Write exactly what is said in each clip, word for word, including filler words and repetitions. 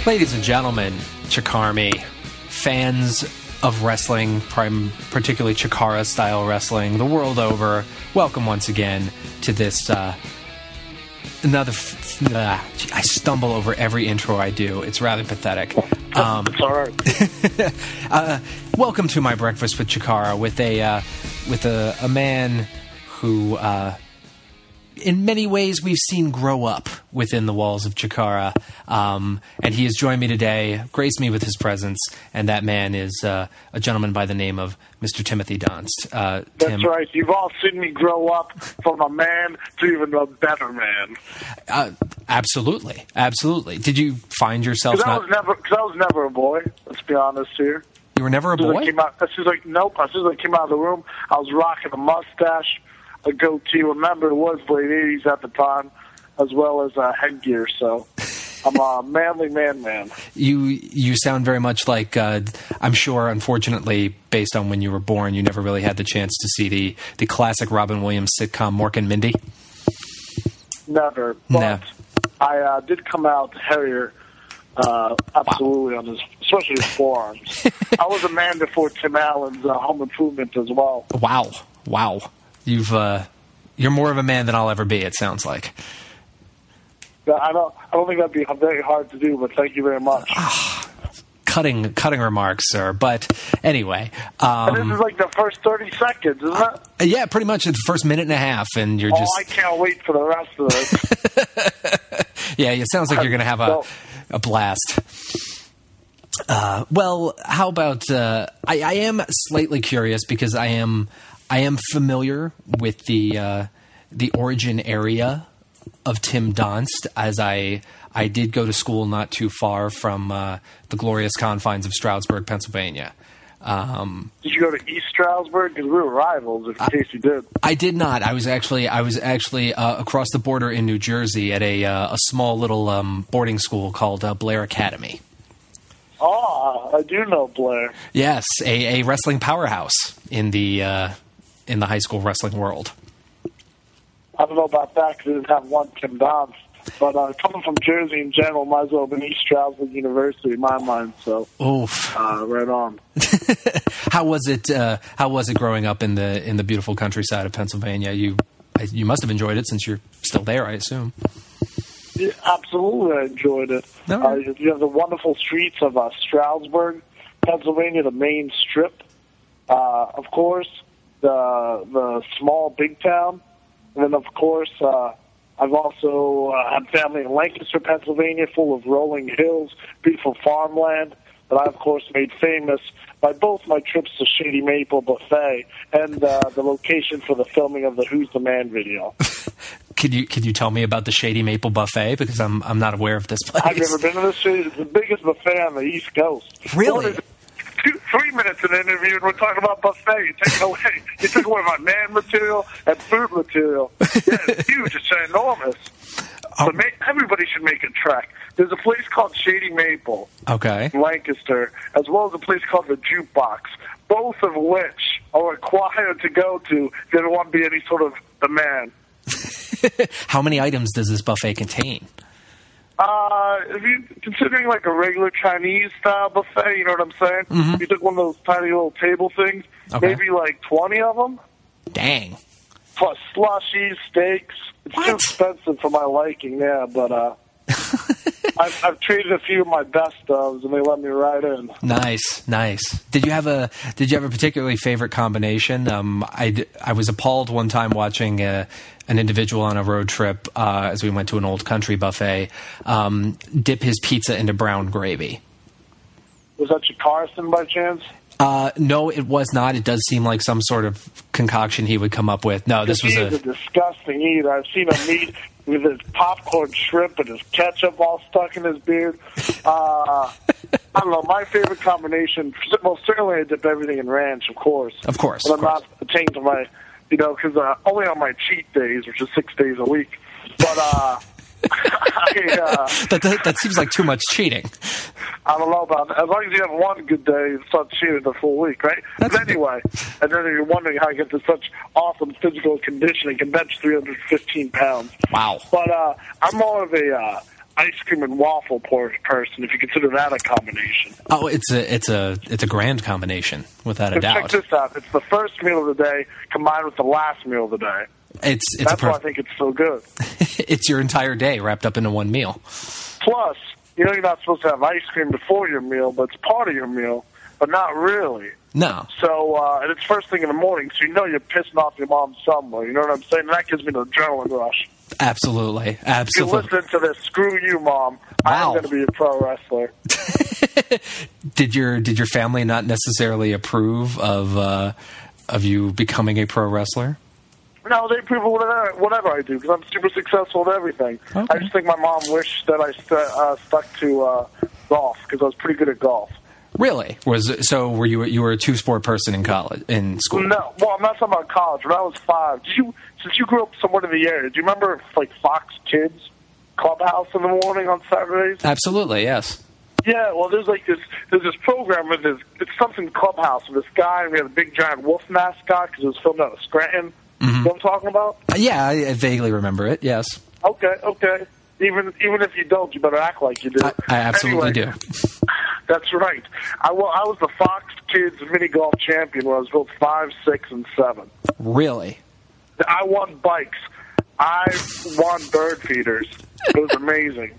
Ladies and gentlemen, Chikarmy, fans of wrestling, prim- particularly Chikara-style wrestling, the world over, welcome once again to this, uh, another... F- uh, I stumble over every intro I do. It's rather pathetic. Um, it's all right. uh, welcome to my Breakfast with Chikara, with a, uh, with a, a man who... Uh, in many ways, we've seen grow up within the walls of Chikara, um, and he has joined me today, graced me with his presence, and that man is uh, a gentleman by the name of Mister Timothy Donst. Uh, That's Tim, right. You've all seen me grow up from a man to even a better man. Uh, absolutely, absolutely. Did you find yourself? Because I not... was never, because I was never a boy. Let's be honest here. You were never a boy? As soon as I came out, as soon as I, nope. As soon as I came out of the room, I was rocking a mustache, a goatee. Remember, it was late eighties at the time, as well as uh, headgear. So I'm a manly man, man. You you sound very much like, uh, I'm sure, unfortunately, based on when you were born, you never really had the chance to see the, the classic Robin Williams sitcom Mork and Mindy. Never. But no. I uh, did come out hairier, uh, absolutely, wow. on his, especially his forearms. I was a man before Tim Allen's uh, Home Improvement as well. Wow. Wow. You've, uh, you're more of a man than I'll ever be, it sounds like. I don't, I don't think that'd be very hard to do, but thank you very much. cutting, cutting remarks, sir. But anyway. Um, and this is like the first thirty seconds, isn't uh, it? Yeah, pretty much the first minute and a half, and you're oh, just... I can't wait for the rest of this. Yeah, it sounds like you're going to have a, a blast. Uh, well, how about... Uh, I, I am slightly curious because I am... I am familiar with the uh, the origin area of Tim Donst, as I I did go to school not too far from uh, the glorious confines of Stroudsburg, Pennsylvania. Um, did you go to East Stroudsburg? Because we were rivals, in I, case you did. I did not. I was actually I was actually uh, across the border in New Jersey at a uh, a small little um, boarding school called uh, Blair Academy. Oh, I do know Blair. Yes, a, a wrestling powerhouse in the. Uh, in the high school wrestling world. I don't know about that because it didn't have one Tim Donst. But uh, coming from Jersey in general, might as well have been East Stroudsburg University in my mind. So, Oof. Uh, right on. How was it? Uh, how was it growing up in the in the beautiful countryside of Pennsylvania? You you must have enjoyed it since you're still there, I assume. Yeah, absolutely, I enjoyed it. No. Uh, you have the wonderful streets of uh, Stroudsburg, Pennsylvania, the main strip, uh, of course. The the small big town, and then of course uh, I've also uh, had family in Lancaster, Pennsylvania, full of rolling hills, beautiful farmland that I of course made famous by both my trips to Shady Maple Buffet and uh, the location for the filming of the Who's the Man video. Could you could you tell me about the Shady Maple Buffet, because I'm I'm not aware of this place. I've never been to this city. It's the biggest buffet on the East Coast. Really? Two, three minutes in the interview, and we're talking about buffet. You take away, you took away my man material and food material. Yeah, it's huge. It's enormous. Um, but everybody should make a trek. There's a place called Shady Maple, okay, in Lancaster, as well as a place called the Jukebox, both of which are required to go to if you don't want to be any sort of the man. How many items does this buffet contain? Uh, if you considering like a regular Chinese style buffet, you know what I'm saying? Mm-hmm. If you took one of those tiny little table things, okay, maybe like twenty of them. Dang. Plus slushies, steaks. It's what? too expensive for my liking, yeah, but uh, I've, I've traded a few of my best ofs, and they let me right in. Nice, nice. Did you have a Did you have a particularly favorite combination? Um, I I was appalled one time watching a, an individual on a road trip uh, as we went to an old country buffet um, dip his pizza into brown gravy. Was that Carson by chance? Uh, no, it was not. It does seem like some sort of concoction he would come up with. No, this was he a... is a disgusting eater. I've seen him eat with his popcorn shrimp and his ketchup all stuck in his beard. Uh, I don't know. My favorite combination, well, certainly I dip everything in ranch, of course. Of course. But of I'm course. not attained to my, you know, because uh, only on my cheat days, which is six days a week. But, uh... I, uh, that, that that seems like too much cheating. I don't know about that. As long as you have one good day, it's not cheating the full week, right? That's but anyway, and then you're wondering how you get to such awesome physical conditioning, can bench three hundred fifteen pounds. Wow. But uh, I'm more of a, uh, ice cream and waffle person, if you consider that a combination. Oh, it's a it's a it's a grand combination, without a but doubt. Check this out: it's the first meal of the day combined with the last meal of the day. It's it's that's a perf- why I think it's so good. It's your entire day wrapped up into one meal. Plus, you know, you're not supposed to have ice cream before your meal, but it's part of your meal, but not really. No. So, uh, and it's first thing in the morning, so you know you're pissing off your mom somewhere. You know what I'm saying? And that gives me the adrenaline rush. Absolutely. Absolutely. If you listen to this, screw you, Mom. Wow. I'm going to be a pro wrestler. Did your did your family not necessarily approve of uh, of you becoming a pro wrestler? No, they approve of whatever, whatever I do, because I'm super successful at everything. Okay. I just think my mom wished that I st- uh, stuck to uh, golf, because I was pretty good at golf. Really? Was so? Were you you were a two sport person in college, in school? No, well, I'm not talking about college. When I was five, did you since you grew up somewhere in the area, do you remember like Fox Kids Clubhouse in the morning on Saturdays? Absolutely, yes. Yeah, well, there's like this there's this program with this it's something Clubhouse with this guy, and we had a big giant wolf mascot because it was filmed out of Scranton. Mm-hmm. You know what I'm talking about? Uh, yeah, I, I vaguely remember it. Yes. Okay, okay. Even even if you don't, you better act like you do. I, I absolutely anyway, do. That's right. I, well, I was the Fox Kids mini golf champion when I was both five, six, and seven. Really? I won bikes. I won bird feeders. It was amazing.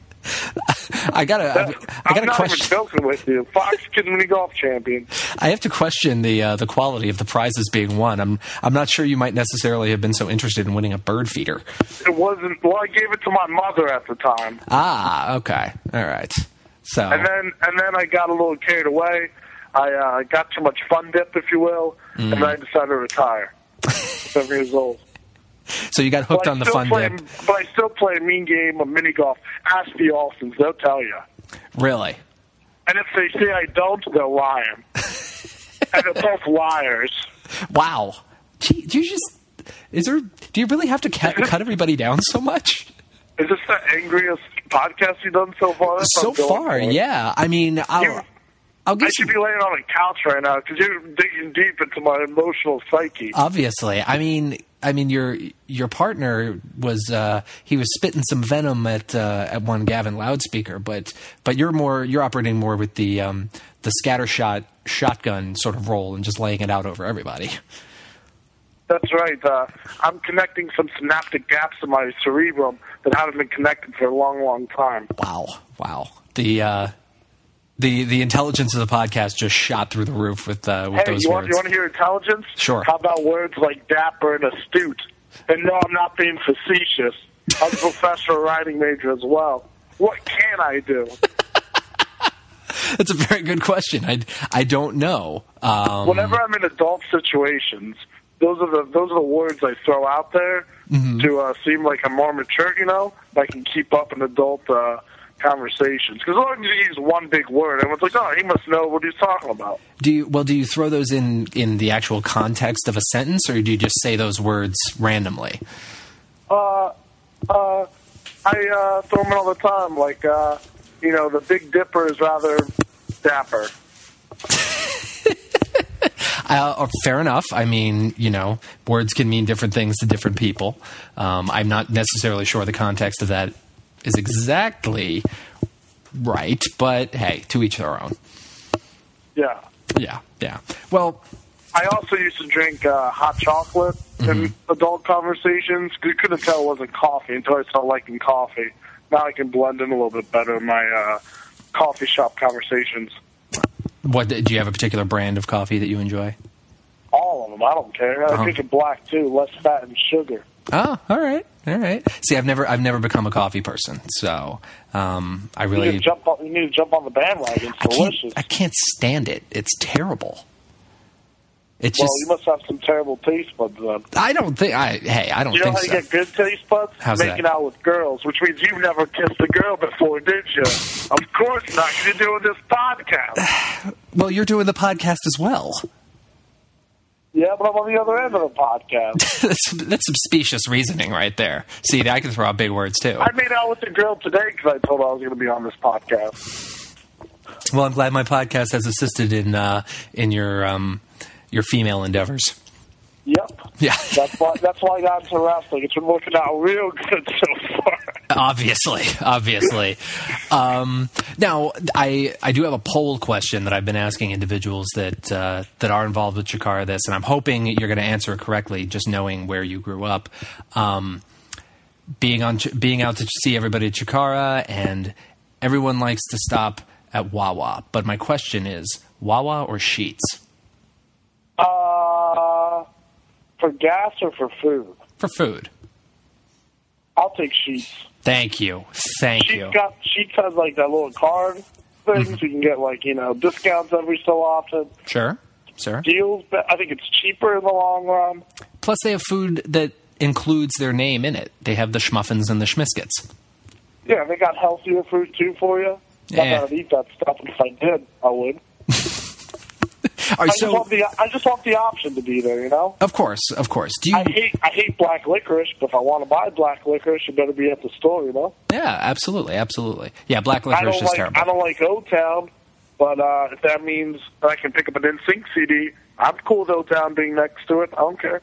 I gotta, I, I gotta I'm not question. even joking with you. Fox Kids mini golf champion. I have to question the uh, the quality of the prizes being won. I'm I'm not sure you might necessarily have been so interested in winning a bird feeder. It wasn't. Well, I gave it to my mother at the time. Ah, okay, all right. So and then and then I got a little carried away. I uh, got too much fun dip, if you will, mm. and then I decided to retire. Seven years old. So you got hooked on the fun play, dip. But I still play a mean game of mini golf. Ask the Alstons; they'll tell you. Really? And if they say I don't, they're lying. And they're both liars. Wow. Gee, do you just is there? Do you really have to cut, cut everybody down so much? Is this the angriest podcast you've done so far? That's so far, yeah. I mean, I'll, you, I'll get I should you. be laying on a couch right now because you're digging deep into my emotional psyche. Obviously, I mean, I mean, your your partner was uh, he was spitting some venom at uh, at one Gavin loudspeaker, but but you're more you're operating more with the um, the scattershot shotgun sort of role and just laying it out over everybody. That's right. Uh, I'm connecting some synaptic gaps in my cerebrum that haven't been connected for a long, long time. Wow, wow. The uh, the the intelligence of the podcast just shot through the roof with uh, with hey, those you words. Want, you want to hear intelligence? Sure. How about words like dapper and astute? And no, I'm not being facetious. I'm a professional writing major as well. What can I do? That's a very good question. I, I don't know. Um, Whenever I'm in adult situations, those are the those are the words I throw out there mm-hmm. to uh, seem like I'm more mature. You know, I can keep up an adult uh, conversations. Because as long as you use one big word, everyone's like, "Oh, he must know what he's talking about." Do you well? Do you throw those in in the actual context of a sentence, or do you just say those words randomly? Uh, uh, I uh, throw them in all the time. Like, uh, you know, the Big Dipper is rather dapper. Uh, fair enough. I mean, you know, words can mean different things to different people. Um, I'm not necessarily sure the context of that is exactly right, but hey, to each their own. Yeah. Yeah, yeah. Well, I also used to drink uh, hot chocolate mm-hmm. in adult conversations. You couldn't tell it wasn't coffee until I started liking coffee. Now I can blend in a little bit better in my uh, coffee shop conversations. What do you have a particular brand of coffee that you enjoy? All of them. I don't care. I uh-huh. drink it black too, less fat and sugar. Oh, all right, all right. See, I've never, I've never become a coffee person, so um, I really you need, to jump on, you need to jump on the bandwagon. It's I delicious. Can't, I can't stand it. It's terrible. It's well, just, you must have some terrible taste buds then. I don't think. I hey, I don't you think so. You know how so. you get good taste buds? How's Making that? out with girls, which means you've never kissed a girl before, did you? Of course not. You're doing this podcast. Well, you're doing the podcast as well. Yeah, but I'm on the other end of the podcast. that's, that's some specious reasoning right there. See, I can throw out big words too. I made out with the girl today because I told her I was going to be on this podcast. Well, I'm glad my podcast has assisted in uh, in your um, your female endeavors. Yep. Yeah. That's why. That's why I got into wrestling. It's been working out real good so far. Obviously, obviously. Um, now, I I do have a poll question that I've been asking individuals that uh, that are involved with Chikara this, and I'm hoping you're going to answer it correctly, just knowing where you grew up. Um, being on, being out to see everybody at Chikara, and everyone likes to stop at Wawa. But my question is, Wawa or Sheetz? Uh, for gas or for food? For food. I'll take Sheetz. Thank you. Thank Sheetz you. Got, Sheetz has like that little card thing, mm-hmm. so you can get like, you know, discounts every so often. Sure. Sure. Deals, I think it's cheaper in the long run. Plus, they have food that includes their name in it. They have the Schmuffins and the Schmiskets. Yeah, they got healthier food too for you. Yeah. I'm not gonna eat that stuff. If I did, I would. Are, I, so, just want the, I just want the option to be there, you know? Of course, of course. Do you, I hate I hate black licorice, but if I want to buy black licorice, it better be at the store, you know? Yeah, absolutely, absolutely. Yeah, black licorice is like, terrible. I don't like O-Town, but uh, if that means I can pick up an N Sync C D, I'm cool with O-Town being next to it. I don't care.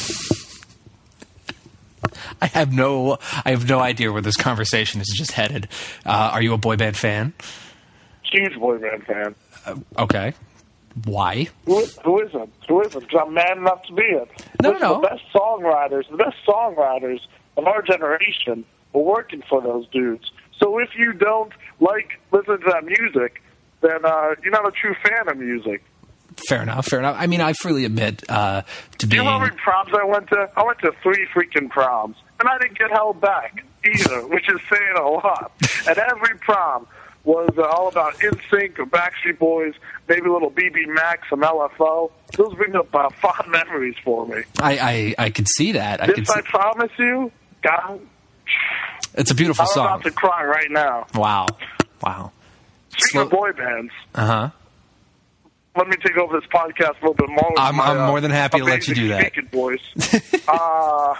I have no, I have no idea where this conversation is just headed. Uh, are you a boy band fan? Huge boy band fan. Uh, okay. Why? Who, who isn't? Who isn't? Because I'm man enough to be it. No, Listen, no. The best songwriters, the best songwriters of our generation were working for those dudes. So if you don't like listening to that music, then uh, you're not a true fan of music. Fair enough, fair enough. I mean, I freely admit uh, to being... You know how many proms I went to? I went to three freaking proms, and I didn't get held back either, which is saying a lot. And every prom was uh, all about N Sync or Backstreet Boys, maybe a little B B Max, some L F O. Those bring up uh, fond memories for me. I, I, I could see that. I this could I see... promise you, God, it's a beautiful I'm song. I'm about to cry right now. Wow. Wow. Speaking Slow... of boy bands, uh-huh. let me take over this podcast a little bit more. I'm, my, I'm more than happy uh, to let you do that. Speaking voice. uh,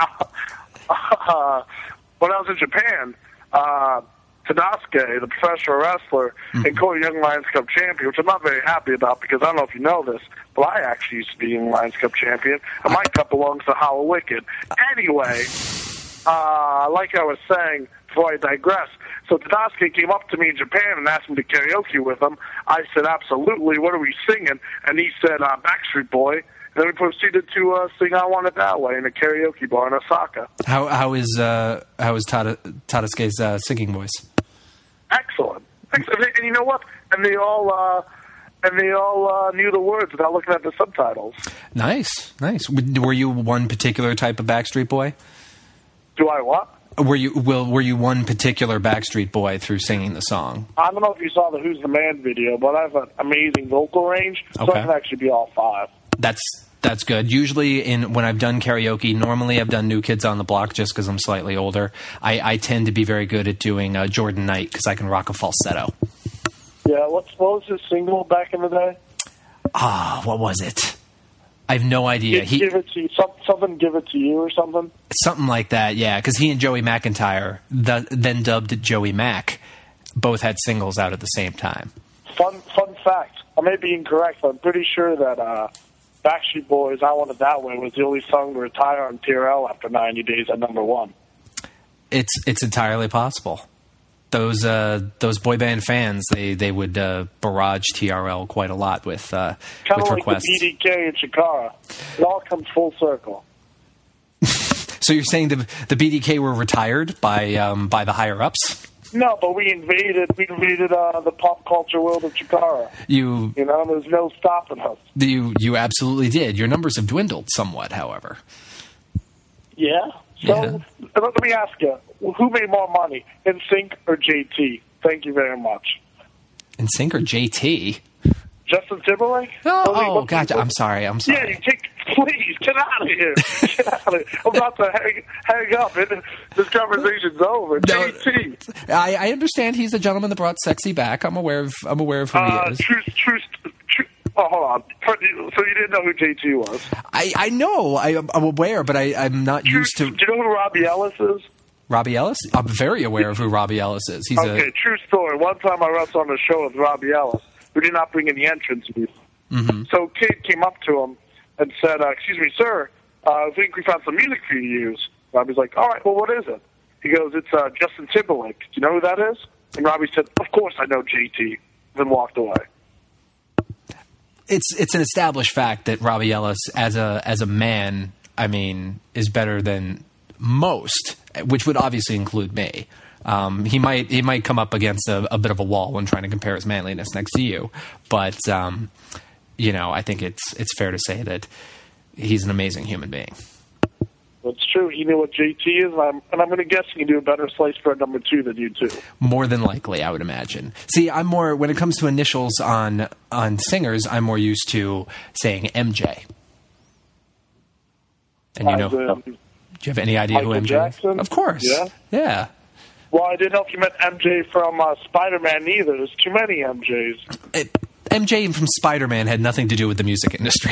uh, when I was in Japan, uh, Tadasuke, the professional wrestler, mm-hmm. and Cody Young Lions Cup champion, which I'm not very happy about because I don't know if you know this, but I actually used to be Young Lions Cup champion, and my cup belongs to Hollow Wicked. Anyway, uh, like I was saying, before I digress, so Tadasuke came up to me in Japan and asked me to karaoke with him. I said, absolutely, what are we singing? And he said, uh, Backstreet Boy. And then we proceeded to uh, sing I Want It That Way in a karaoke bar in Osaka. How how is uh, how is Tada, Tadasuke's uh, singing voice? Excellent. Excellent. And you know what? And they all uh, and they all uh, knew the words without looking at the subtitles. Nice, nice. Were you one particular type of Backstreet Boy? Do I what? Were you will were you one particular Backstreet Boy through singing the song? I don't know if you saw the Who's the Man video, but I have an amazing vocal range, so okay. I can actually be all five. That's that's good. Usually, in when I've done karaoke, normally I've done New Kids on the Block just because I'm slightly older. I, I tend to be very good at doing uh, Jordan Knight because I can rock a falsetto. Yeah, what's what was his single back in the day? Ah, what was it? I have no idea. He, give it to you, some, something. Give it to you or something. Something like that. Yeah, because he and Joey McIntyre, the, then dubbed Joey Mac, both had singles out at the same time. Fun fun fact. I may be incorrect, but I'm pretty sure that uh, Backstreet Boys' I Want It That Way was the only song to retire on T R L after ninety days at number one. It's it's entirely possible. Those uh, those boy band fans, they they would uh, barrage T R L quite a lot with uh, Kind with of like requests. the B D K and Chikara. It all comes full circle. So you're saying the the B D K were retired by um, by the higher ups? No, but we invaded we invaded uh, the pop culture world of Chikara. You you know, there's no stopping us. You you absolutely did. Your numbers have dwindled somewhat, however. Yeah. So yeah. let me ask you, who made more money, N Sync or J T? Thank you very much. N Sync or J T? Justin Timberlake? Oh, oh gotcha. I'm sorry. I'm sorry. Yeah, you take, please, get out of here. Get out of here. I'm about to hang, hang up. And this conversation's over. No, J T. I, I understand he's the gentleman that brought sexy back. I'm aware of I'm aware of who uh, he is. Truth, truth, truth. Oh, hold on. So you didn't know who J T was? I, I know. I, I'm aware, but I, I'm not truth, used to... Do you know who Robbie Ellis is? Robbie Ellis? I'm very aware of who Robbie Ellis is. He's okay, a... true story. One time I wrestled on a show with Robbie Ellis, who did not bring any entrance music. Mm-hmm. So Kate came up to him and said, uh, excuse me, sir, uh, I think we found some music for you to use. Robbie's like, all right, well, what is it? He goes, it's uh, Justin Timberlake. Do you know who that is? And Robbie said, of course I know J T, then walked away. It's it's an established fact that Robbie Ellis, as a as a man, I mean, is better than most, which would obviously include me. Um, he might he might come up against a, a bit of a wall when trying to compare his manliness next to you, but um, you know, I think it's it's fair to say that he's an amazing human being. It's true. He knew what J T is, and I'm, and I'm going to guess he can do a better sliced bread number two than you too. More than likely, I would imagine. See, I'm more when it comes to initials on on singers, I'm more used to saying M J. And you know, um, do you have any idea Michael who M J Jackson? is? Of course. Yeah. Yeah. Well, I didn't know if you meant M J from uh, Spider-Man either. There's too many M Js. It, M J from Spider-Man had nothing to do with the music industry.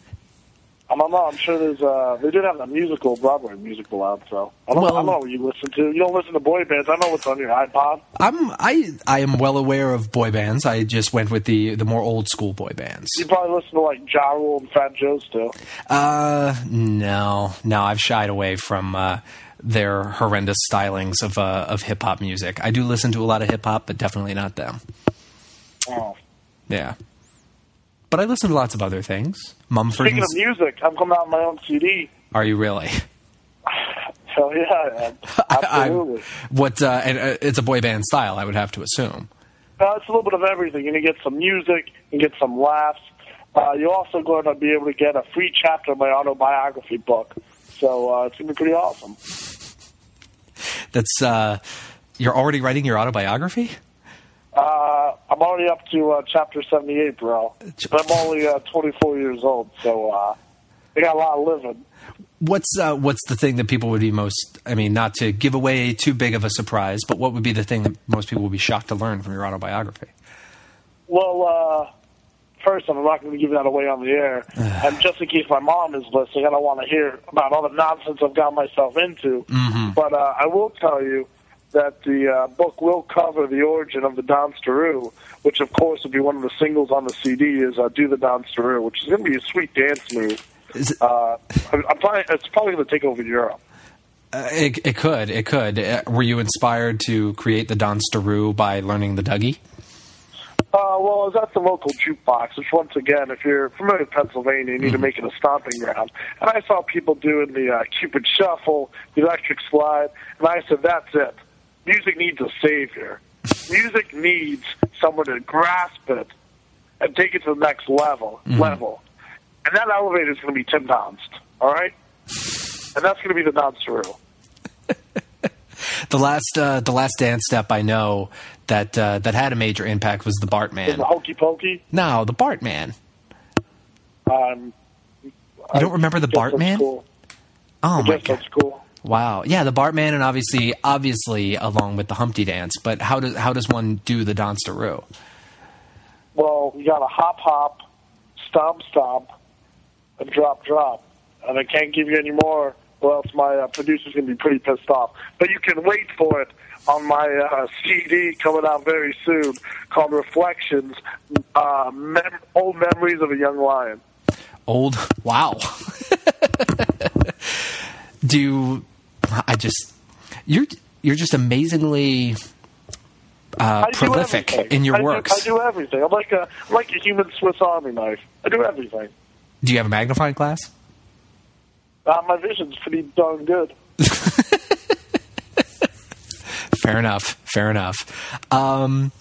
I don't know. I'm sure there's. Uh, they did have a musical, Broadway musical out. So I don't, well, I don't know what you listen to. You don't listen to boy bands. I know what's on your iPod. I'm I I am well aware of boy bands. I just went with the the more old school boy bands. You probably listen to like Ja Rule and Fat Joe still. Uh, no, no. I've shied away from uh, their horrendous stylings of uh, of hip hop music. I do listen to a lot of hip hop, but definitely not them. Oh, yeah. But I listen to lots of other things. Mumford. Speaking of music, I'm coming out with my own C D. Are you really? Hell yeah, I am. Absolutely. I, what? Uh, and uh, it's a boy band style, I would have to assume. Uh, it's a little bit of everything. You're going to get some music, you get some laughs. Uh, you're also going to be able to get a free chapter of my autobiography book. So uh, it's going to be pretty awesome. That's uh, you're already writing your autobiography? Uh, I'm already up to uh, chapter seventy-eight, bro. But I'm only uh, twenty-four years old, so uh, I got a lot of living. What's uh, what's the thing that people would be most? I mean, not to give away too big of a surprise, but what would be the thing that most people would be shocked to learn from your autobiography? Well, uh, first, I'm not going to give that away on the air, and just in case my mom is listening, I don't want to hear about all the nonsense I've got myself into. Mm-hmm. But uh, I will tell you that the uh, book will cover the origin of the Danstaroo, which, of course, will be one of the singles on the C D, is uh, Do the Danstaroo, which is going to be a sweet dance move. Is it, uh, I'm, I'm probably, it's probably going to take over Europe. Uh, it, it could. It could. Uh, were you inspired to create the Danstaroo by learning the Dougie? Uh, well, I was at the local jukebox, which, once again, if you're familiar with Pennsylvania, you need mm-hmm. to make it a stomping ground. And I saw people doing the uh, Cupid Shuffle, the Electric Slide, and I said, that's it. Music needs a savior. Music needs someone to grasp it and take it to the next level. Mm-hmm. level. And that elevator is going to be Tim Donst, all right? And that's going to be the Danstaroo. the last, uh, the last dance step I know that uh, that had a major impact was the Bartman. The Hokey Pokey? No, the Bartman. Um, you don't remember the Bartman? Cool. Oh I my god, god, that's cool. Wow, yeah, the Bartman, and obviously, obviously, along with the Humpty Dance. But how does how does one do the Danstaroo? Well, you got to hop, hop, stomp, stomp, and drop, drop. And I can't give you any more, or else my uh, producer's going to be pretty pissed off. But you can wait for it on my uh, C D coming out very soon, called Reflections: uh, Mem- Old Memories of a Young Lion. Old, wow. Do you, I just you're you're just amazingly uh, prolific in your I works. Do, I do everything. I'm like a I'm like a human Swiss Army knife. I do everything. Do you have a magnifying glass? Uh, my vision's pretty darn good. Fair enough. Fair enough. Um,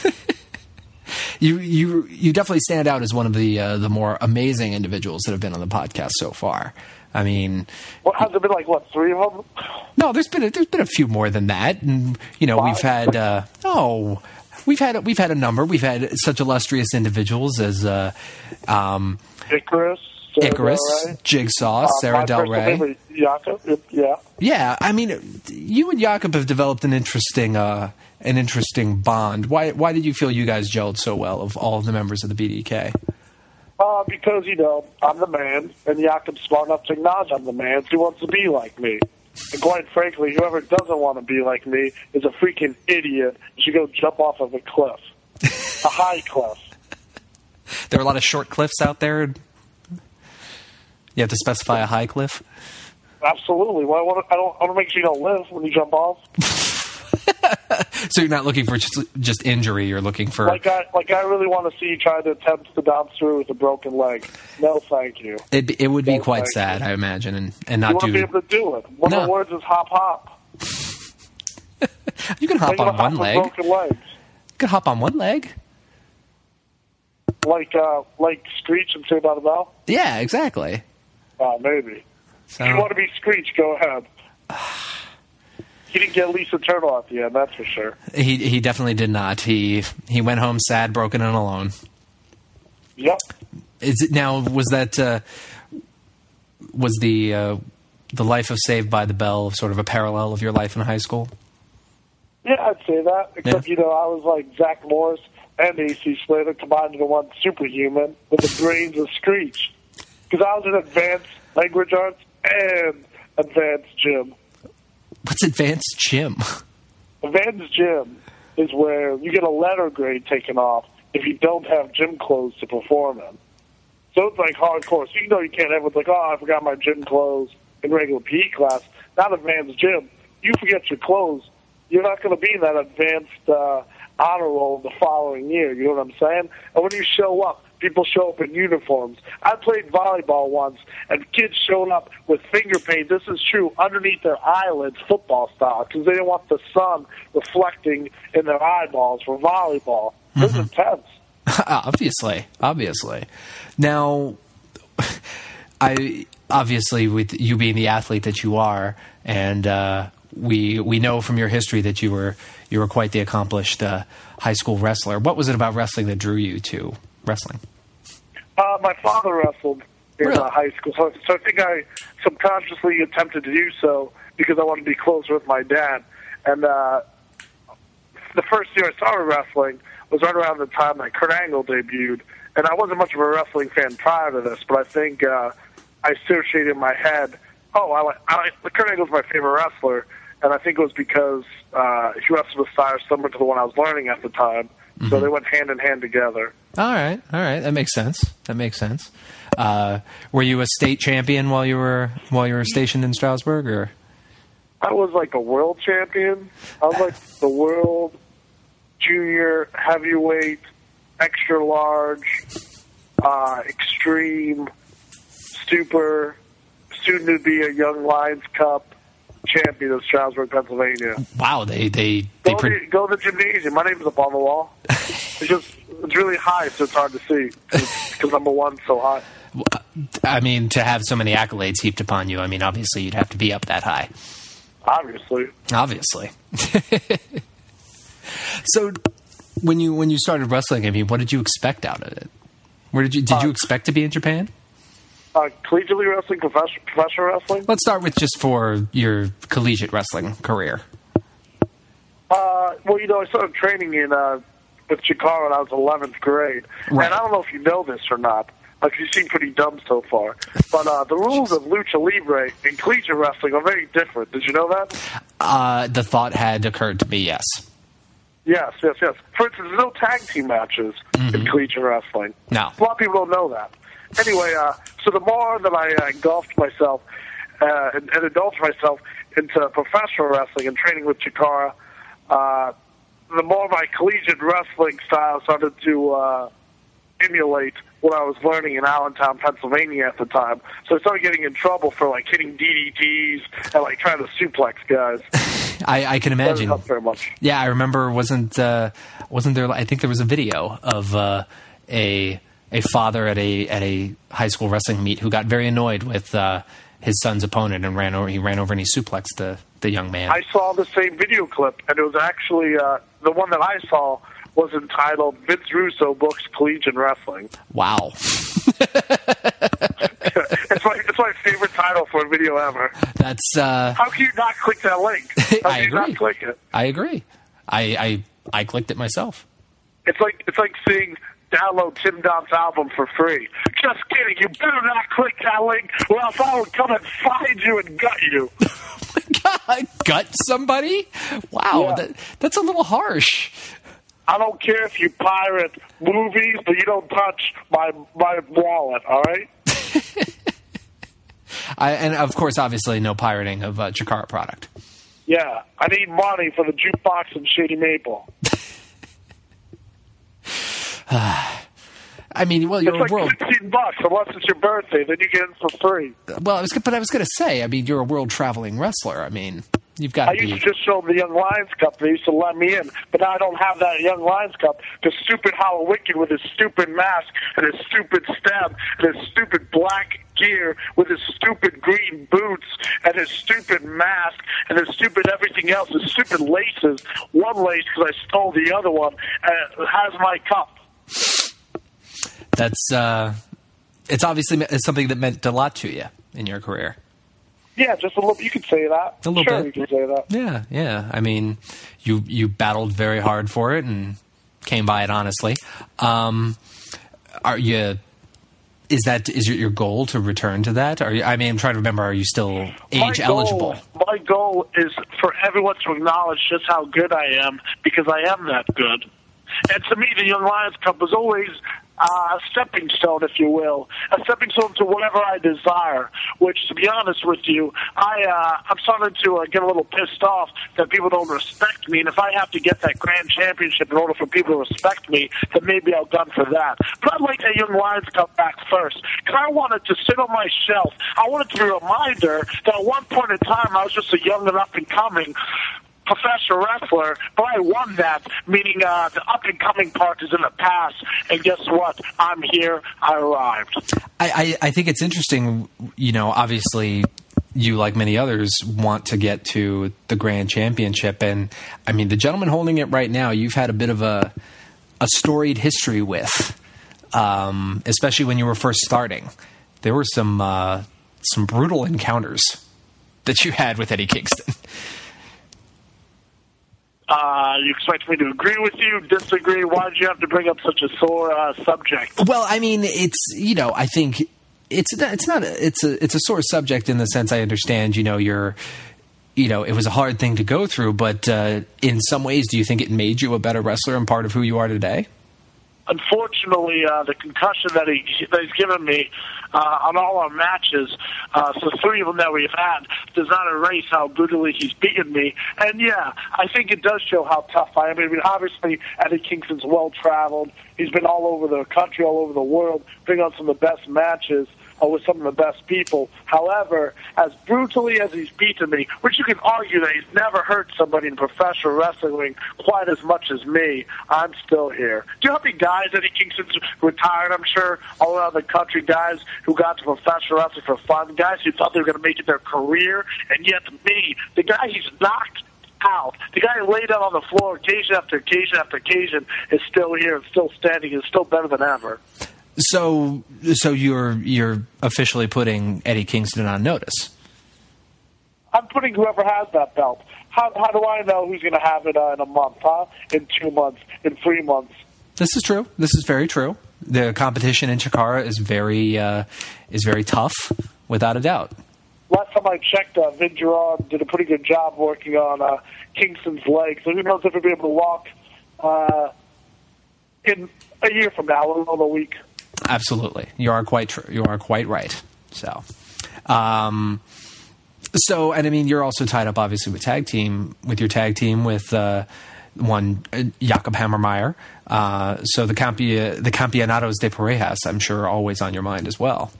you you you definitely stand out as one of the uh, the more amazing individuals that have been on the podcast so far. I mean, what has there been like what three of them? No, there's been a, there's been a few more than that, and you know Five? we've had uh, oh we've had we've had a number. We've had such illustrious individuals as uh, um, Icarus. Sarah Icarus, Del Rey. Jigsaw, uh, Sarah Del Rey. Jakob, yeah. Yeah, I mean, you and Jakob have developed an interesting, uh, an interesting bond. Why, why did you feel you guys gelled so well of all of the members of the B D K? Uh, because, you know, I'm the man, and Jakob's smart enough to acknowledge I'm the man, so he wants to be like me. And quite frankly, whoever doesn't want to be like me is a freaking idiot. You should go jump off of a cliff. A high cliff. There are a lot of short cliffs out there. You have to specify a high cliff? Absolutely. Well, I want to, I don't, I want to make sure you don't live when you jump off. So you're not looking for just, just injury. You're looking for like I like I really want to see you try to attempt to bounce through with a broken leg. No, thank you. It it would be no, quite sad, you. I imagine, and and not you want do. to be able to do it. One no. of the words is hop hop. You can hop on one hop leg. Broken legs. You can hop on one leg. Like uh, like Screech and Saved by the Bell. Yeah, exactly. Uh, maybe. So. If you want to be Screech, go ahead. He didn't get Lisa Turtle at the end, that's for sure. He he definitely did not. He he went home sad, broken, and alone. Yep. Is it now? Was that uh, was the uh, the life of Saved by the Bell sort of a parallel of your life in high school? Yeah, I'd say that. Except yeah. you know, I was like Zach Morris and A C Slater combined into one superhuman with the brains of Screech. Because I was in advanced language arts and advanced gym. What's advanced gym? Advanced gym is where you get a letter grade taken off if you don't have gym clothes to perform in. So it's like hardcore. So you know you can't have it's like, oh, I forgot my gym clothes in regular P E class. Not advanced gym. You forget your clothes, you're not going to be in that advanced uh, honor roll the following year. You know what I'm saying? And when you show up, people show up in uniforms. I played volleyball once, and kids showed up with finger paint, this is true, underneath their eyelids, football style, because they didn't want the sun reflecting in their eyeballs for volleyball. It was mm-hmm. intense. Obviously. Obviously. Now, I obviously, with you being the athlete that you are, and uh, we we know from your history that you were you were quite the accomplished uh, high school wrestler. What was it about wrestling that drew you to wrestling? Uh, my father wrestled in really? uh, high school, so, so I think I subconsciously attempted to do so because I wanted to be closer with my dad. And uh, the first year I started wrestling was right around the time that Kurt Angle debuted, and I wasn't much of a wrestling fan prior to this, but I think uh, I associated in my head, oh, I, I, Kurt Angle's my favorite wrestler, and I think it was because uh, he wrestled a style similar to the one I was learning at the time. Mm-hmm. So they went hand in hand together. All right, all right, that makes sense. That makes sense. Uh, were you a state champion while you were while you were stationed in Stroudsburg, or? I was like a world champion. I was like the world junior heavyweight, extra large, uh, extreme, super, soon to be a Young Lions Cup champion of Stroudsburg, Pennsylvania. Wow, they they, they go, pre- to, go to the gymnasium. My name is up on the wall. It's just it's really high, so it's hard to see because number one's so high. I mean, to have so many accolades heaped upon you, I mean, obviously you'd have to be up that high. Obviously. Obviously. So, when you when you started wrestling, I mean, what did you expect out of it? Where did you did uh, you expect to be in Japan? Uh, collegiately wrestling, professional, professional wrestling. Let's start with just for your collegiate wrestling career. Uh, well, you know, I started training in uh, with Chikara when I was eleventh grade, right. And I don't know if you know this or not. Like, you seem pretty dumb so far. But uh, the rules of Lucha Libre and collegiate wrestling are very different. Did you know that? Uh, the thought had occurred to me, yes. Yes, yes, yes. For instance, there's no tag team matches mm-hmm. in collegiate wrestling. No. A lot of people don't know that. Anyway, uh, so the more that I uh, engulfed myself uh, and, and indulged myself into professional wrestling and training with Chikara, uh, the more my collegiate wrestling style started to uh, emulate what I was learning in Allentown, Pennsylvania at the time. So I started getting in trouble for like hitting D D Ts and like trying to suplex guys. I, I can imagine. That doesn't help very much. Yeah, I remember. Wasn't uh, wasn't there? I think there was a video of uh, a a father at a at a high school wrestling meet who got very annoyed with uh, his son's opponent and ran over. He ran over and he suplexed the the young man. I saw the same video clip, and it was actually uh, the one that I saw was entitled "Vince Russo Books Collegiate Wrestling." Wow. It's my it's my favorite title for a video ever. That's uh, how can you not click that link? How I can you agree. not click it? I agree. I, I I clicked it myself. It's like it's like seeing download Tim Don's album for free. Just kidding. You better not click that link, or else I will come and find you and gut you. Oh my God, gut somebody? Wow, Yeah. that, that's a little harsh. I don't care if you pirate movies, but you don't touch my my wallet, all right? I, and, of course, obviously, no pirating of uh, Chikara product. Yeah, I need money for the jukebox and Shady Maple. I mean, well, you're it's like a world sixteen bucks unless it's your birthday, then you get it for free. Well, I was, but I was going to say, I mean, you're a world traveling wrestler. I mean, you've got. I to used be... to just show them the Young Lions Cup. They used to let me in, but now I don't have that Young Lions Cup. The stupid Hollow Wicked with his stupid mask and his stupid stab and his stupid black gear with his stupid green boots and his stupid mask and his stupid everything else, his stupid laces. One lace because I stole the other one uh, has my cup. That's uh, it's obviously it's something that meant a lot to you in your career. Yeah, just a little. You could say that. A little sure, bit. you could say that. Yeah, yeah. I mean, you you battled very hard for it and came by it honestly. Um, are you? Is that is your, your goal to return to that? Are you, I mean, I'm trying to remember. Are you still age my eligible? Goal, my goal is for everyone to acknowledge just how good I am because I am that good. And to me, the Young Lions Cup was always uh, a stepping stone, if you will, a stepping stone to whatever I desire. Which, to be honest with you, I uh, I'm starting to uh, get a little pissed off that people don't respect me. And if I have to get that grand championship in order for people to respect me, then maybe I'll gun for that. But I'd like that Young Lions Cup back first because I want it to sit on my shelf. I want it to be a reminder that at one point in time I was just a young and up and coming professional wrestler, but I won that, meaning uh, the up-and-coming part is in the past, and guess what? I'm here. I arrived. I, I, I think it's interesting, you know, obviously you, like many others, want to get to the Grand Championship, and, I mean, the gentleman holding it right now, you've had a bit of a, a storied history with, um, especially when you were first starting. There were some, uh, some brutal encounters that you had with Eddie Kingston. Uh, you expect me to agree with you, disagree? Why did you have to bring up such a sore uh, subject? Well, I mean, it's, you know, I think it's it's not a, it's a it's a sore subject in the sense I understand, you know, you're, you know, it was a hard thing to go through, but uh, in some ways, do you think it made you a better wrestler and part of who you are today? Unfortunately, uh, the concussion that, he, that he's given me uh, on all our matches, uh, so three of them that we've had, does not erase how brutally he's beaten me. And, yeah, I think it does show how tough I am. I mean, obviously, Eddie Kingston's well-traveled. He's been all over the country, all over the world, bringing on some of the best matches uh, with some of the best people. However, as brutally as he's beaten me, which you can argue that he's never hurt somebody in professional wrestling quite as much as me, I'm still here. Do you know how many guys Eddie Kingston's retired, I'm sure, all around the country, guys who got to professional wrestling for fun, guys who thought they were going to make it their career, and yet me, the guy he's knocked out, the guy who laid out on the floor occasion after occasion after occasion is still here and still standing and still better than ever. So, so you're you're officially putting Eddie Kingston on notice? I'm putting whoever has that belt. How how do I know who's going to have it uh, in a month, huh? In two months, in three months? This is true. This is very true. The competition in Chikara is very uh, is very tough, without a doubt. Last time I checked, uh, Vin Gerard did a pretty good job working on uh, Kingston's leg. So who knows if he'll be able to walk uh, in a year from now, let alone a week. Absolutely, you are quite true. You are quite right. So, um, so, and I mean, you're also tied up, obviously, with tag team, with your tag team with uh, one uh, Jakob Hammermeyer. Uh, so the Campi- the Campeonatos de Parejas, I'm sure, are always on your mind as well.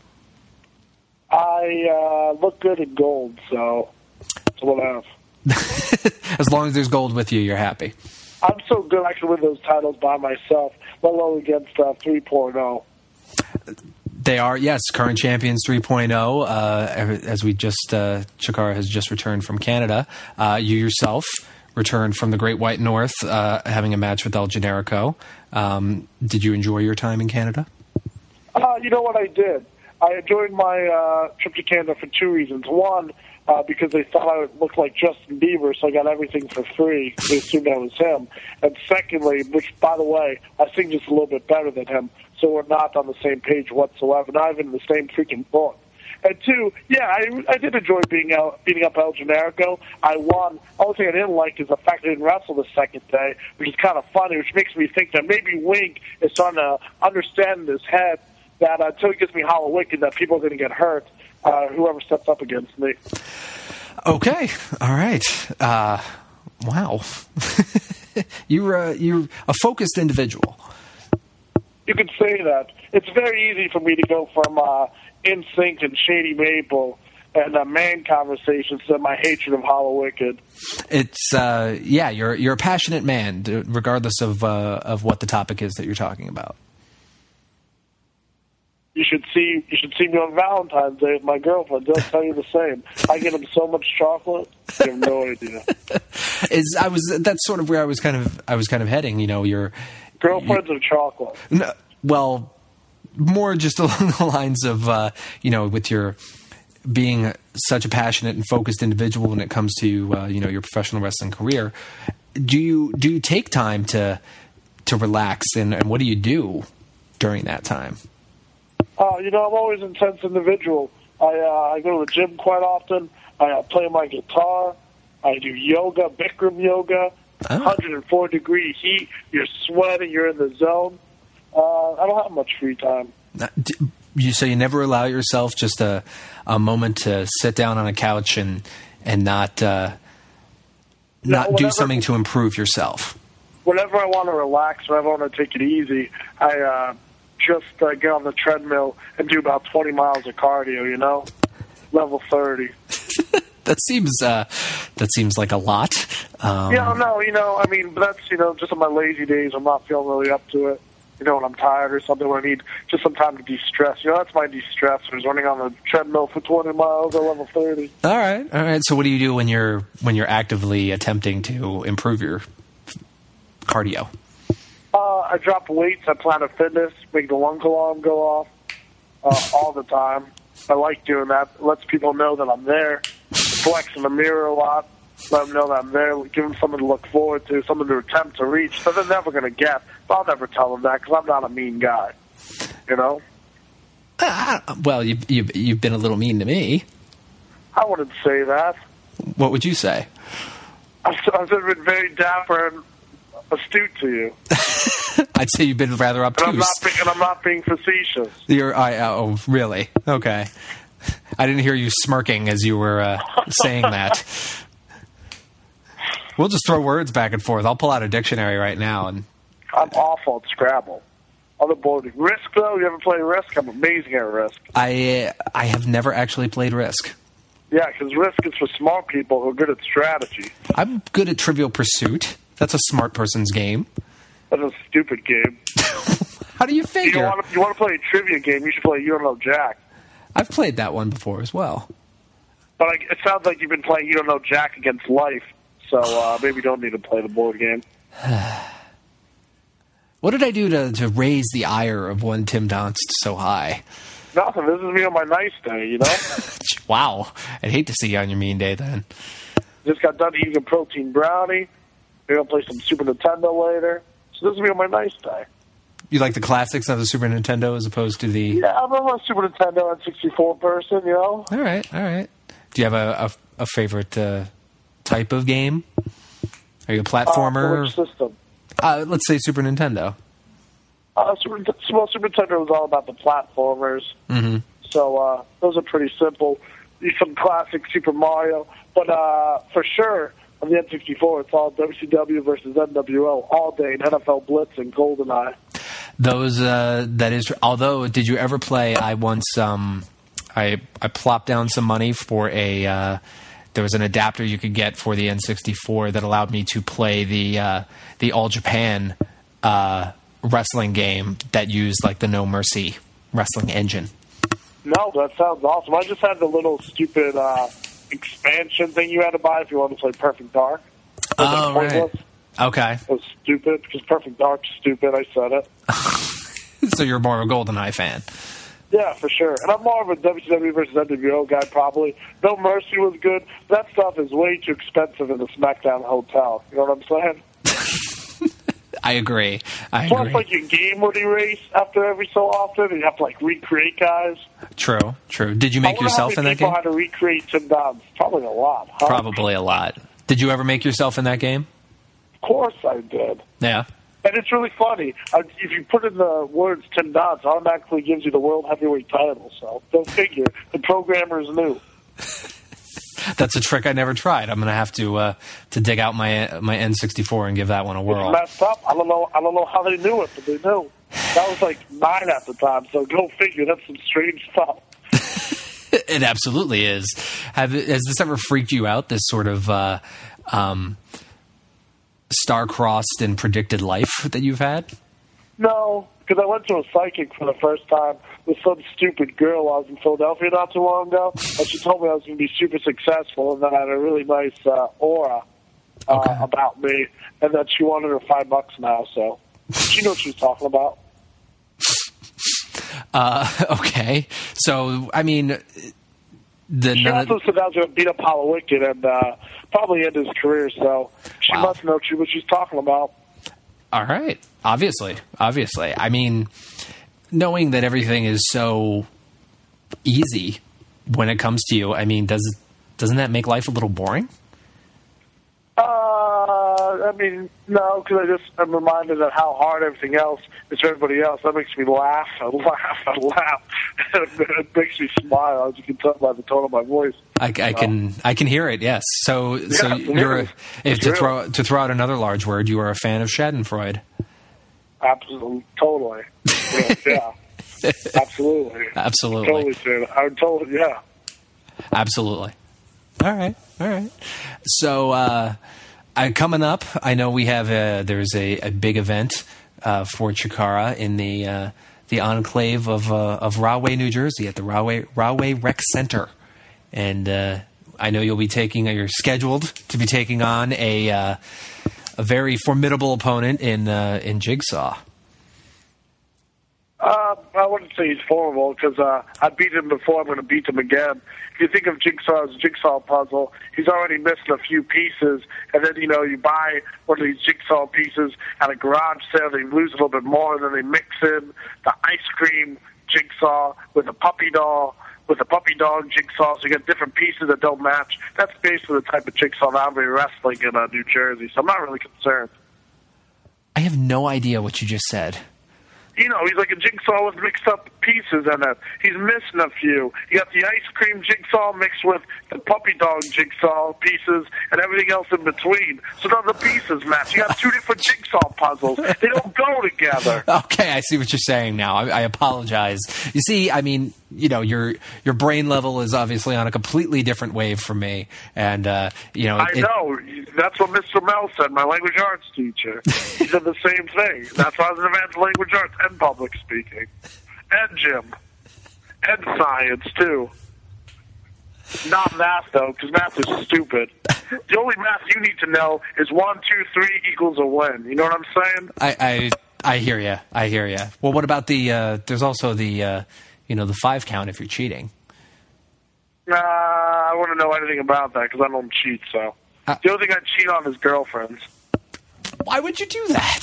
I uh, look good in gold, so that's what I have. As long as there's gold with you, you're happy. I'm so good I can win those titles by myself, let alone against uh, three point oh. They are, yes, current champions three point oh. Uh, as we just, uh, Chikara has just returned from Canada. Uh, you yourself returned from the Great White North, uh, having a match with El Generico. Um, did you enjoy your time in Canada? Uh, you know what I did? I enjoyed my uh, trip to Canada for two reasons. One, uh, because they thought I would look like Justin Bieber, so I got everything for free. They assumed I was him. And secondly, which, by the way, I sing just a little bit better than him, so we're not on the same page whatsoever, not even in the same freaking book. And two, yeah, I, I did enjoy being out, beating up El Generico. I won. The only thing I didn't like is the fact I didn't wrestle the second day, which is kind of funny, which makes me think that maybe Wink is starting to understand in his head that uh, until he gives me Hollow Wicked, that people are going to get hurt, uh, whoever steps up against me. Okay. All right. Uh, wow. you're, uh, you're a focused individual. You could say that. It's very easy for me to go from uh, N Sync and Shady Maple and uh, man conversations to my hatred of Hollow Wicked. It's uh, yeah, you're you're a passionate man, regardless of uh, of what the topic is that you're talking about. You should see you should see me on Valentine's Day with my girlfriend. They'll tell you the same. I get them so much chocolate, you have no idea. Is I was that's sort of where I was kind of I was kind of heading. You know, your girlfriends are chocolate. No, well, more just along the lines of uh, you know, with your being such a passionate and focused individual when it comes to uh, you know, your professional wrestling career. Do you do you take time to to relax, and, and what do you do during that time? Uh, you know, I'm always an intense individual. I uh, I go to the gym quite often. I uh, play my guitar. I do yoga, Bikram yoga, oh. one hundred four degree heat. You're sweating. You're in the zone. Uh, I don't have much free time. You so you never allow yourself just a a moment to sit down on a couch and and not uh, not no, whenever, do something to improve yourself. Whenever I want to relax, whenever I want to take it easy, I. Uh, just uh, get on the treadmill and do about twenty miles of cardio, you know? Level thirty. that seems uh, that seems like a lot. Um, yeah, no, you know, I mean, that's, you know, just on my lazy days, I'm not feeling really up to it. You know, when I'm tired or something, when I need just some time to de-stress. You know, that's my de-stress, is running on the treadmill for twenty miles at level thirty. All right, all right. So what do you do when you're when you're actively attempting to improve your cardio? Uh, I drop weights at Planet Fitness, make the lung alarm go off uh, all the time. I like doing that. It lets people know that I'm there. Flex in the mirror a lot. Let them know that I'm there. Give them something to look forward to, something to attempt to reach that they're never going to get. But I'll never tell them that because I'm not a mean guy. You know? Uh, well, you've, you've, you've been a little mean to me. I wouldn't say that. What would you say? I've, I've been very dapper and astute to you. I'd say you've been rather obtuse. And I'm not being, and I'm not being facetious. You're, I, oh, really? Okay. I didn't hear you smirking as you were uh, saying that. We'll just throw words back and forth. I'll pull out a dictionary right now. And I'm awful at Scrabble. Other boarding. Risk, though? You ever play Risk? I'm amazing at Risk. I, uh, I have never actually played Risk. Yeah, because Risk is for smart people who are good at strategy. I'm good at Trivial Pursuit. That's a smart person's game. That's a stupid game. How do you figure? You want, to, you want to play a trivia game, you should play You Don't Know Jack. I've played that one before as well. But like, it sounds like you've been playing You Don't Know Jack against life, so uh, maybe you don't need to play the board game. What did I do to, to raise the ire of one Tim Donst so high? Nothing. This is me on my nice day, you know? Wow. I'd hate to see you on your mean day then. Just got done eating a protein brownie. We're going to play some Super Nintendo later. So this is me on my nice day. You like the classics of the Super Nintendo as opposed to the... Yeah, I'm a Super Nintendo N sixty-four person, you know? All right, all right. Do you have a, a, a favorite uh, type of game? Are you a platformer? Uh, which system? Uh, let's say Super Nintendo. Uh, Super, well, Super Nintendo was all about the platformers. Mm-hmm. So uh, those are pretty simple. Some classic Super Mario. But uh, for sure, on the N sixty-four, it's all W C W versus N W O all day in N F L Blitz and GoldenEye. Those, uh, that is, although, did you ever play, I once, um, I, I plopped down some money for a, uh, there was an adapter you could get for the N sixty-four that allowed me to play the, uh, the All Japan, uh, wrestling game that used, like, the No Mercy wrestling engine. No, that sounds awesome. I just had the little stupid, uh, expansion thing you had to buy if you wanted to play Perfect Dark. Oh, right. Okay. It was stupid, because Perfect Dark's stupid, I said it. So you're more of a GoldenEye fan. Yeah, for sure. And I'm more of a W C W versus N W O guy, probably. No Mercy was good. That stuff is way too expensive in the SmackDown hotel. You know what I'm saying? I agree. I Plus, agree. like, your game would erase after every so often, and you have to, like, recreate guys. True, true. Did you make yourself in that game? I wonder how many people had to recreate Tim Donst. Probably a lot. Huh? Probably a lot. Did you ever make yourself in that game? Of course I did. Yeah. And it's really funny. Uh, if you put in the words Tim Donst, it automatically gives you the world heavyweight title. So go figure. The programmers knew. That's a trick I never tried. I'm going to have to uh, to dig out my my N sixty-four and give that one a whirl. It's messed up. I don't know. I don't know how they knew it, but they knew. That was like nine at the time. So go figure. That's some strange stuff. It absolutely is. Have has this ever freaked you out? This sort of uh, um, star-crossed and predicted life that you've had? No, because I went to a psychic for the first time with some stupid girl. I was in Philadelphia not too long ago, and she told me I was going to be super successful and that I had a really nice uh, aura uh, okay. about me, and that she wanted her five bucks now. So she knew what she was talking about. Uh, okay, so I mean, the she also said I was going to beat up Hollowicked and uh, probably end his career. So she wow. must know what she's talking about. All right, obviously, obviously. I mean, knowing that everything is so easy when it comes to you, I mean, does doesn't that make life a little boring? Uh, I mean, no, because I just I'm reminded of how hard everything else is for everybody else. That makes me laugh and laugh and laugh. It makes me smile, as you can tell by the tone of my voice. I, I can I can hear it. Yes. So yeah, so you're a, if to real. throw to throw out another large word, you are a fan of Schadenfreude. Absolutely, totally. Yeah, yeah. absolutely, absolutely. Totally, fan. I'm totally yeah. Absolutely. All right, all right. So, uh, uh, coming up, I know we have a, there's a, a big event uh, for Chikara in the uh, the enclave of uh, of Rahway, New Jersey, at the Rahway Rahway Rec Center, and uh, I know you'll be taking, or you're scheduled to be taking on a uh, a very formidable opponent in uh, in Jigsaw. Uh, I wouldn't say he's formidable because uh, I beat him before. I'm going to beat him again. If you think of Jigsaw as a jigsaw puzzle, he's already missing a few pieces, and then, you know, you buy one of these jigsaw pieces at a garage sale, they lose a little bit more, and then they mix in the ice cream jigsaw with a puppy doll, with a puppy dog jigsaw, so you get different pieces that don't match. That's basically the type of jigsaw that I'll be wrestling in uh, New Jersey, so I'm not really concerned. I have no idea what you just said. You know, he's like a jigsaw with mixed up pieces in it. He's missing a few. You got the ice cream jigsaw mixed with the puppy dog jigsaw pieces and everything else in between. So none of the pieces match. You got two different jigsaw puzzles. They don't go together. Okay, I see what you're saying now. I, I apologize. You see, I mean, you know, your your brain level is obviously on a completely different wave from me. And, uh, you know... It, I know. That's what Mister Mel said, my language arts teacher. He said the same thing. That's why I was in advanced language arts and public speaking. And gym. And science, too. Not math, though, because math is stupid. The only math you need to know is one, two, three equals a win. You know what I'm saying? I I, I hear you. I hear you. Well, what about the... Uh, there's also the, uh, you know, the five count if you're cheating. Nah, uh, I wouldn't know anything about that because I don't cheat, so... Uh, the only thing I cheat on is girlfriends. Why would you do that?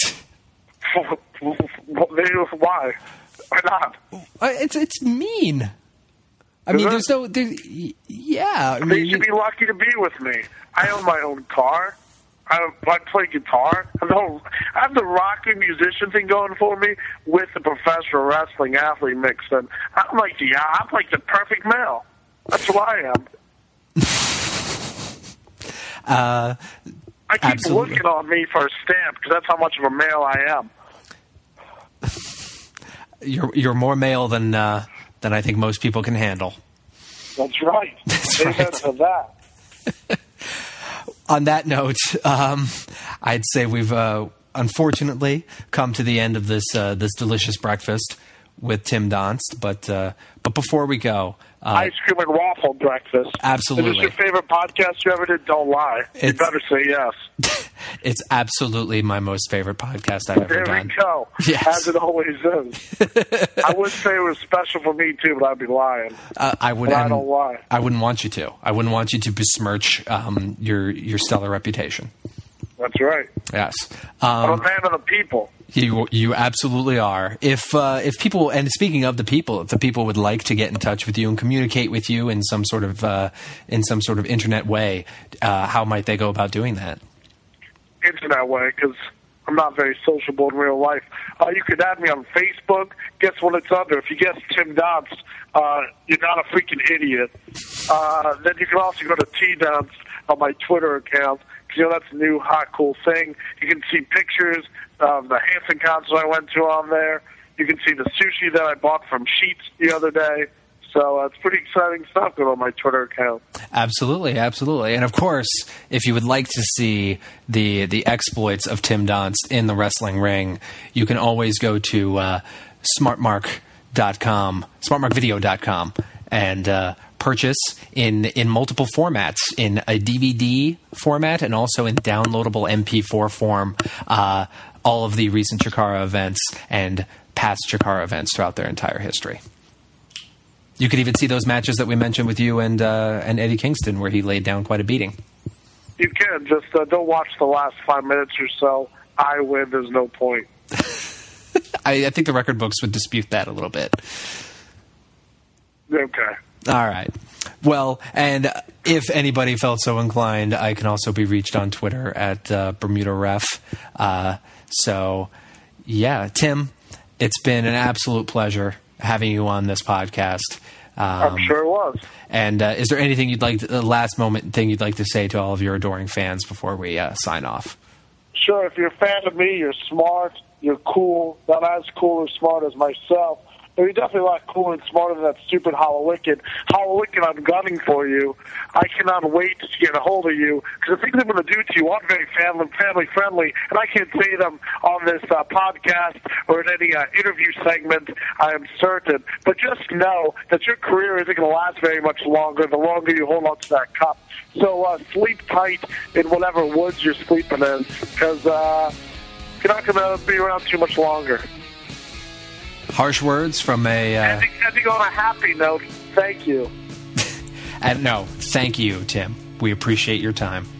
Why? Why not? It's it's mean. I is mean, it? there's no... There, yeah. I they mean, should be lucky to be with me. I own my own car. I, I play guitar. I, don't, I have the rock and musician thing going for me with the professional wrestling athlete mixed in. I'm like the, I'm like the perfect male. That's who I am. Uh, I keep absolutely. looking on me for a stamp because that's how much of a male I am. You're you're more male than uh, than I think most people can handle. That's right. That's Amen right. to that. On that note, um, I'd say we've uh, unfortunately come to the end of this uh, this delicious breakfast with Tim Donst. But uh, but before we go. Uh, Ice cream and waffle breakfast. Absolutely. Is this your favorite podcast you ever did? Don't lie. You it's, better say yes. It's absolutely my most favorite podcast I've ever there done. There we go. Yes. As it always is. I would say it was special for me, too, but I'd be lying. Uh, I, would, I don't lie. I wouldn't want you to. I wouldn't want you to besmirch um, your, your stellar reputation. That's right. Yes. Um, I'm a man of the people. You you absolutely are. If uh, if people, and speaking of the people, if the people would like to get in touch with you and communicate with you in some sort of uh, in some sort of internet way, uh, how might they go about doing that? Internet way, because I'm not very sociable in real life. Uh, you can add me on Facebook. Guess what it's under? If you guess Tim Donst, uh, you're not a freaking idiot. Uh, then you can also go to T Donst on my Twitter account. You know, that's a new hot, cool thing. You can see pictures of the Hanson concert I went to on there. You can see the sushi that I bought from Sheetz the other day. So uh, it's pretty exciting stuff going on my Twitter account. Absolutely, absolutely. And, of course, if you would like to see the the exploits of Tim Donst in the wrestling ring, you can always go to uh, smartmark dot com, smartmark video dot com, and uh, purchase in, in multiple formats, in a D V D format and also in downloadable M P four form, uh, all of the recent Chikara events and past Chikara events throughout their entire history. You could even see those matches that we mentioned with you and uh, and Eddie Kingston, where he laid down quite a beating. You can. Just uh, don't watch the last five minutes or so. I win. There's no point. I, I think the record books would dispute that a little bit. Okay. All right. Well, and if anybody felt so inclined, I can also be reached on Twitter at uh, Bermuda Ref. Uh, so, yeah, Tim, it's been an absolute pleasure having you on this podcast. Um, I'm sure it was. And uh, is there anything you'd like, to, the last moment thing you'd like to say to all of your adoring fans before we uh, sign off? Sure. If you're a fan of me, you're smart, you're cool, not as cool or smart as myself, but you're definitely a lot cooler and smarter than that stupid Hollowicked. Hollowicked, I'm gunning for you. I cannot wait to get a hold of you, because the things I'm going to do to you aren't very family, family friendly, and I can't say them on this uh, podcast or in any uh, interview segment, I am certain. But just know that your career isn't going to last very much longer the longer you hold on to that cup. So uh, sleep tight in whatever woods you're sleeping in, because uh, you're not going to be around too much longer. Harsh words from a... Uh... Ending, ending on a happy note, thank you. And no, thank you, Tim. We appreciate your time.